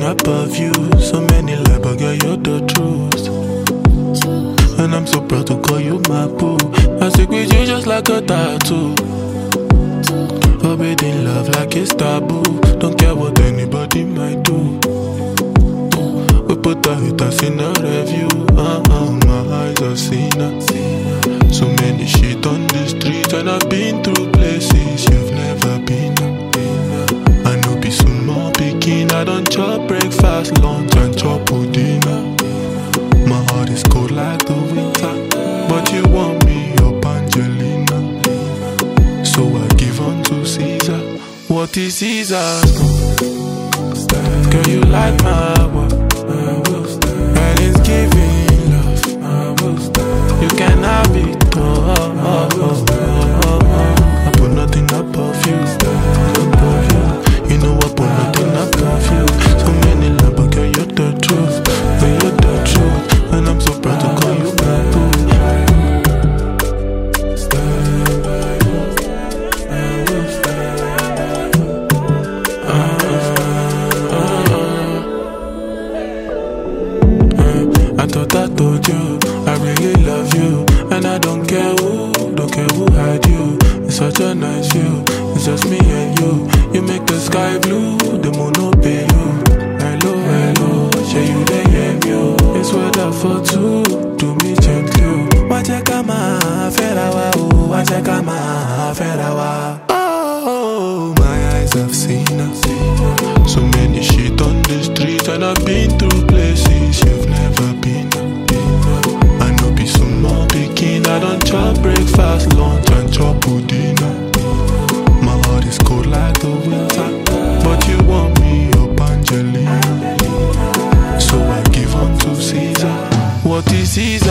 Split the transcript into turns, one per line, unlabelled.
above you. So many lies, but girl, you're the truth. And I'm so proud to call you my boo. I stick with you just like a tattoo. Forbidden love like it's taboo. Don't care what anybody might do. We put our haters in a review. My eyes have seen her. So many shit on the streets, and I've been through places you've never been. I know be soon more picking. I don't chop breakfast, lunch, and chop dinner. My heart is cold like the winter, but you want me up, Angelina. So I give unto Caesar what is Caesar's. Girl, you like my work, and it's giving love. You can have it all. I put nothing above you. You know I put nothing above you. So many love, but girl, you're the truth. Girl, you're the truth, and I'm so proud to call you my boo. I thought I told you I really love you, and I don't care who had you. It's such a nice view, it's just me and you. You make the sky blue, the moon no pay you. Hello, hello, share you the you. It's weather for two, do me gently. Wache kama ferawa, wache kama ferawa. Oh, my eyes have seen her. So many shit on the streets, and I've been through places you've never been. I know be some more picking. I don't chop breakfast, lunch, and chop dinner. My heart is cold like the winter, but you want me up, Angelina. So I give unto Caesar what is Caesar.